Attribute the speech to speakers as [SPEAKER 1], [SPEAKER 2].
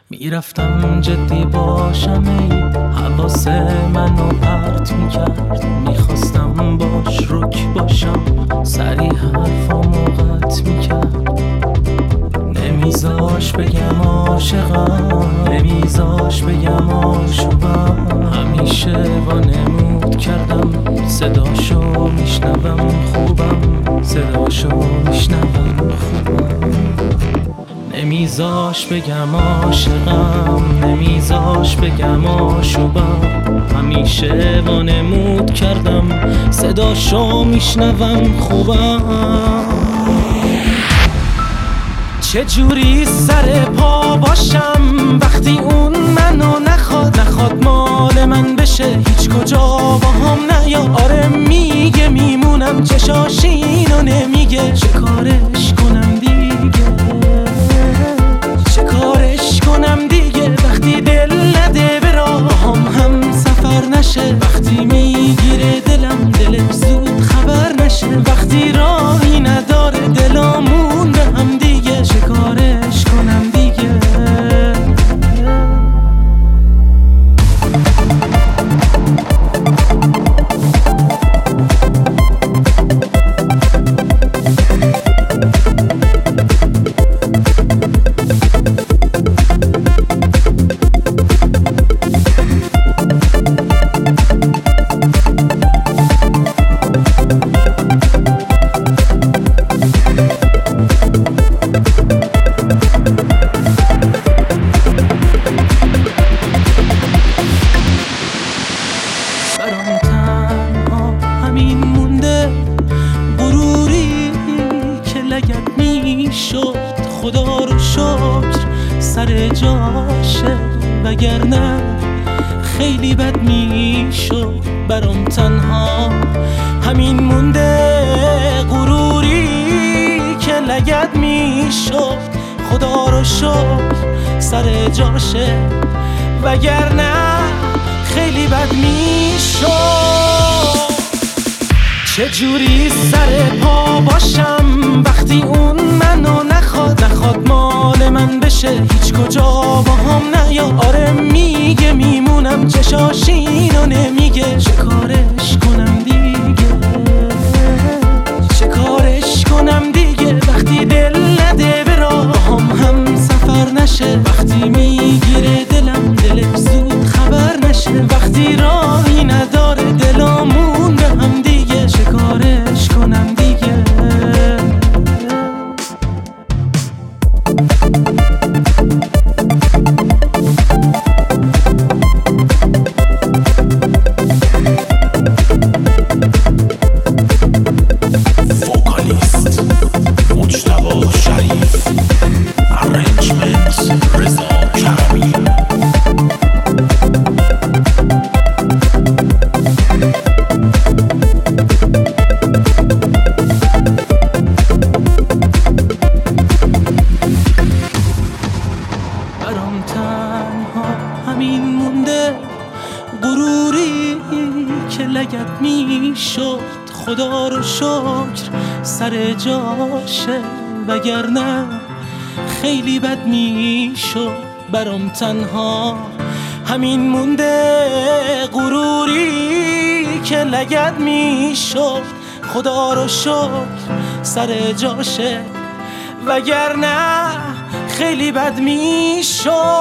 [SPEAKER 1] میرفتم جدی باشم ای حواس منو پرت میکرد، میخواستم باش رک باشم سریع حرفامو قطع میکرد، نمیذاش بگم عاشقم، نمیذاش بگم آشوبم، همیشه وانمود کردم صداشو میشنوم خوبم، صداشو میشنوم خوبم، نمیذاش بگم عاشقم، نمیذاش بگم آشوبم، همیشه وانمود کردم صداشو میشنوم خوبم. چجوری سر پا باشم وقتی اون منو نخواد مال من بشه، هیچ کجا با هم نیاد، آره میگه میمونم چشاشینو نمیگه، چه کارش کنم دیگه، چه کارش کنم دیگه، وقتی دل نده به راه هم سفر نشه، وقتی میگیره دلم دلش زود خبر نشه، وقتی راهی نداره دلامون به هم دیگه، چه کارش کنم دیگه. برام تنها همین مونده غروری که لگد میشد، خدا رو شکر سر جاشه وگرنه خیلی بد میشد، برام تنها همین مونده غروری که لگد میشد، خدا رو شکر سر جاشه وگرنه خیلی بد میشد. چجوری سر پا باشم وقتی اون منو نخواد مال من بشه، هیچ کجا با هم نیاد، آره میگه میمونم چشاشینو نمیگه، چه کارش کنم دیگه، چه کارش کنم دیگه، وقتی دل نده به راه هم سفر نشه، وقتی میگیره دلم دلش زود خبر نشه، وقتی راهی نداره دلامون به هم دیگه، چه کارش کنم دیگه.
[SPEAKER 2] وکالیست مجتبی شریف، ارنجمنت رضا کرمی.
[SPEAKER 1] برام تنها همین مونده غروری که لگد میشد، خدا رو شکر سر جاشه وگرنه خیلی بد میشد، برام تنها همین مونده غروری که لگد میشد، خدا رو شکر سر جاشه وگرنه خیلی بد میشد.